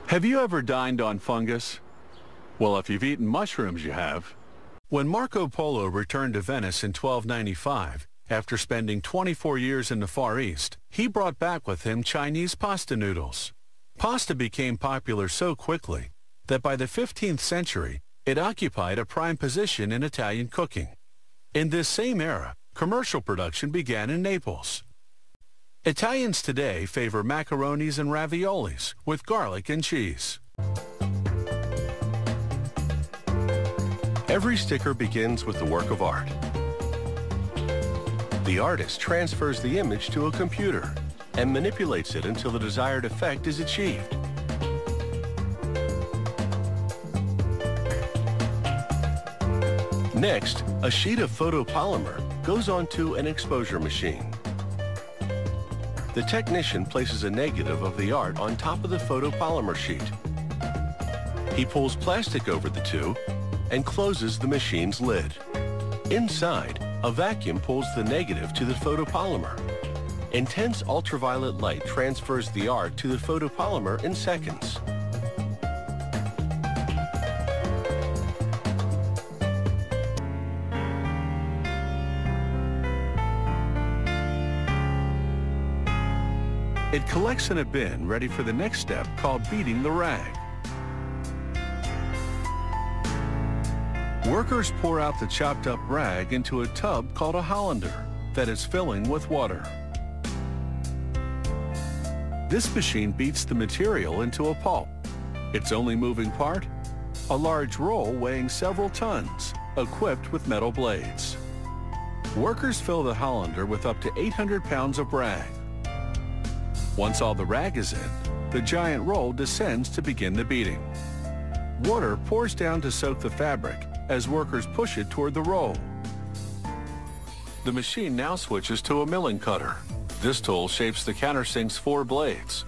Have you ever dined on fungus? Well, if you've eaten mushrooms, you have. When Marco Polo returned to Venice in 1295, after spending 24 years in the Far East, he brought back with him Chinese pasta noodles. Pasta became popular so quickly that by the 15th century, it occupied a prime position in Italian cooking. In this same era, commercial production began in Naples. Italians today favor macaronis and raviolis with garlic and cheese. Every sticker begins with the work of art. The artist transfers the image to a computer and manipulates it until the desired effect is achieved. Next, a sheet of photopolymer goes onto an exposure machine. The technician places a negative of the art on top of the photopolymer sheet. He pulls plastic over the two and closes the machine's lid. Inside, a vacuum pulls the negative to the photopolymer. Intense ultraviolet light transfers the art to the photopolymer in seconds. It collects in a bin ready for the next step called beating the rag. Workers pour out the chopped up rag into a tub called a hollander that is filling with water. This machine beats the material into a pulp. Its only moving part? A large roll weighing several tons, equipped with metal blades. Workers fill the hollander with up to 800 pounds of rag. Once all the rag is in, the giant roll descends to begin the beating. Water pours down to soak the fabric as workers push it toward the roll. The machine now switches to a milling cutter. This tool shapes the countersink's 4 blades.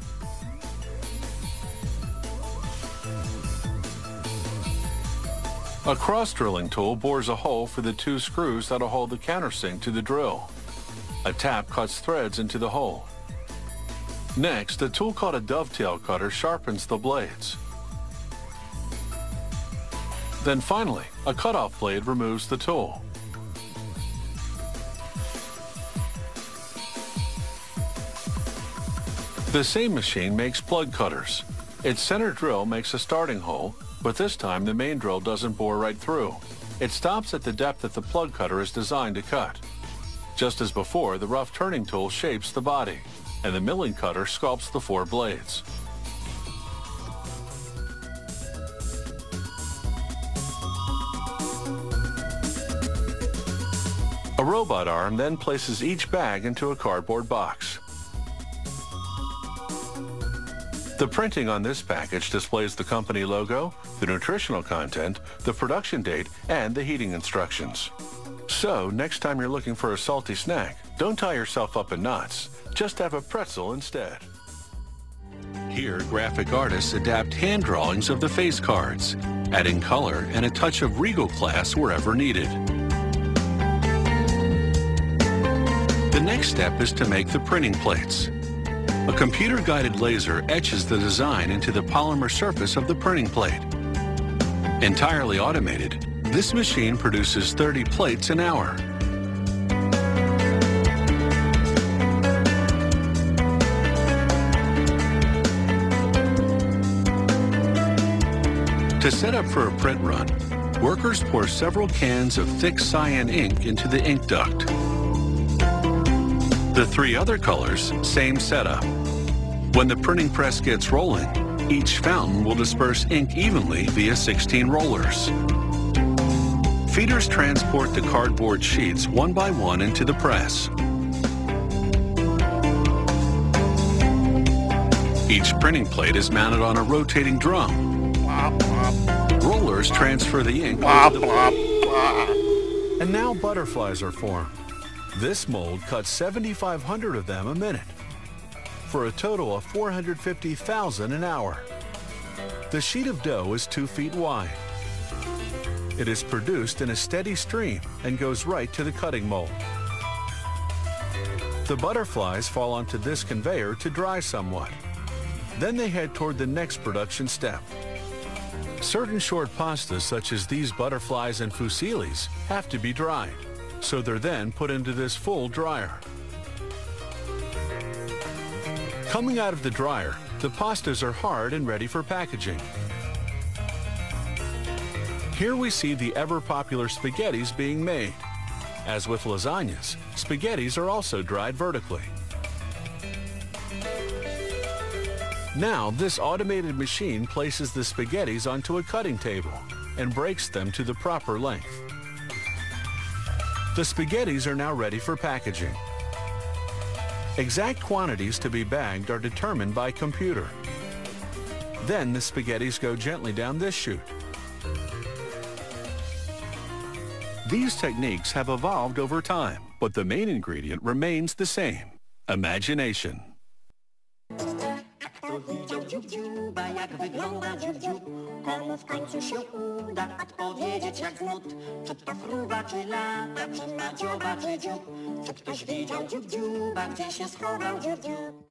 A cross-drilling tool bores a hole for the 2 screws that'll hold the countersink to the drill. A tap cuts threads into the hole. Next, a tool called a dovetail cutter sharpens the blades. Then finally, a cutoff blade removes the tool. The same machine makes plug cutters. Its center drill makes a starting hole, but this time the main drill doesn't bore right through. It stops at the depth that the plug cutter is designed to cut. Just as before, the rough turning tool shapes the body, and the milling cutter sculpts the 4 blades. A robot arm then places each bag into a cardboard box. The printing on this package displays the company logo, the nutritional content, the production date, and the heating instructions. So, next time you're looking for a salty snack, don't tie yourself up in knots. Just have a pretzel instead. Here, graphic artists adapt hand drawings of the face cards, adding color and a touch of regal class wherever needed. The next step is to make the printing plates. A computer-guided laser etches the design into the polymer surface of the printing plate. Entirely automated, this machine produces 30 plates an hour. To set up for a print run, workers pour several cans of thick cyan ink into the ink duct. The 3 other colors, same setup. When the printing press gets rolling, each fountain will disperse ink evenly via 16 rollers. Feeders transport the cardboard sheets one by one into the press. Each printing plate is mounted on a rotating drum. Rollers transfer the ink over the plate. And now butterflies are formed. This mold cuts 7,500 of them a minute, for a total of 450,000 an hour. The sheet of dough is 2 feet wide. It is produced in a steady stream and goes right to the cutting mold. The butterflies fall onto this conveyor to dry somewhat. Then they head toward the next production step. Certain short pastas, such as these butterflies and fusillis, have to be dried, so they're then put into this full dryer. Coming out of the dryer, the pastas are hard and ready for packaging. Here we see the ever-popular spaghettis being made. As with lasagnas, spaghettis are also dried vertically. Now, this automated machine places the spaghettis onto a cutting table and breaks them to the proper length. The spaghettis are now ready for packaging. Exact quantities to be bagged are determined by computer. Then the spaghettis go gently down this chute. These techniques have evolved over time, but the main ingredient remains the same: imagination. Kto widział dziób-dziuba, jak wygląda dziób-dziób? Komu w końcu się uda odpowiedzieć jak z nut? Czy to fruwa, czy lata, czy ma dzioba, czy dziób? Czy ktoś widział dziób-dziuba, gdzie się schował dziób-dziób?